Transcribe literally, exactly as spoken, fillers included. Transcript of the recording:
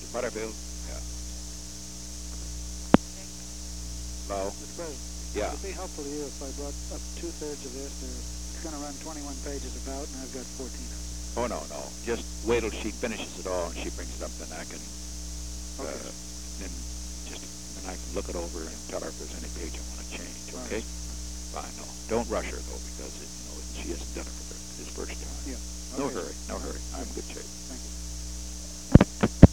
Butterfield? Yeah. Hello? Mister President, Yeah. would it be helpful to you if I brought up two-thirds of this? It's going to run twenty-one pages about, and I've got fourteen of them. Oh, no, no. Just wait till she finishes it all and she brings it up, then I can, uh, Okay. then just, then I can look it over and tell her if there's any page I want to change, All okay? right. Fine, no. Don't rush her, though, because, it, you know, she hasn't done it for the, this first time. Yeah. No Okay. hurry, no hurry. I'm in good shape. Thank you.